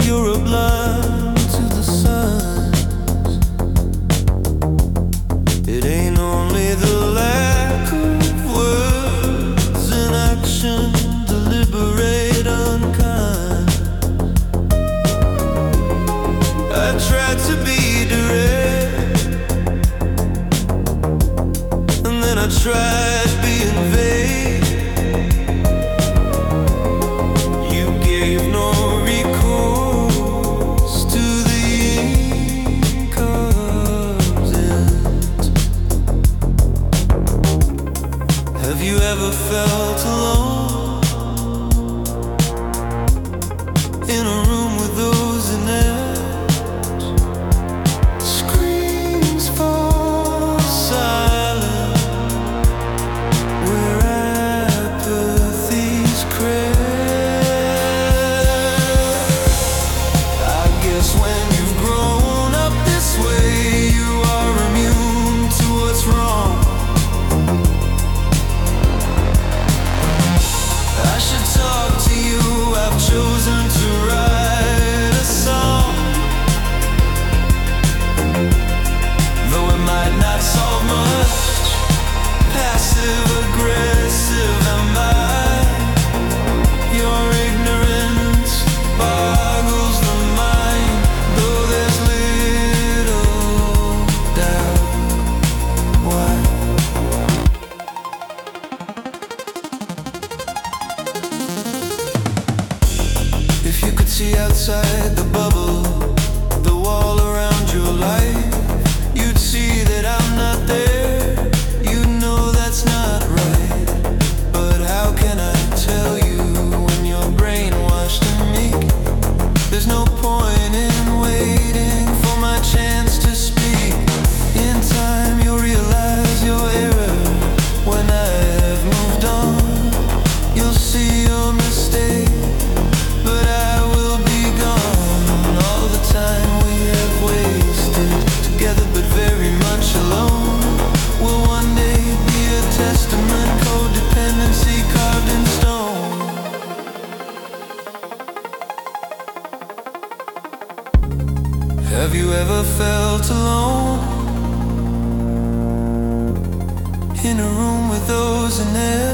You're a blind to the signs. It ain't only the lack of words and action, deliberate, unkind. I tried to be direct, and then I tried being vague. You gave no recourse to the incontinence. Have you ever felt alone in a room with those inept? Screams fall silent where apathy's crept. I guess when you've grown up this way, you are immune to what's wrong. I should talk to you, I've chosen to write a song. Though it might not solve much, passive aggressive am I. Your ignorance boggles the mind, though there's little doubt why. If you could see outside the bubble, the wall around your life, you'd see that I'm not there. You know that's not right. But how can I tell you when you're brainwashed and meek? There's no point in waiting for my chance to speak. In time you'll realize your error. When I have moved on, you'll see your mistake. But I will be gone. All the time we have wasted together, but very much alone, will one day be a testament. Codependency carved in stone. Have you ever felt alone in a room with those inept?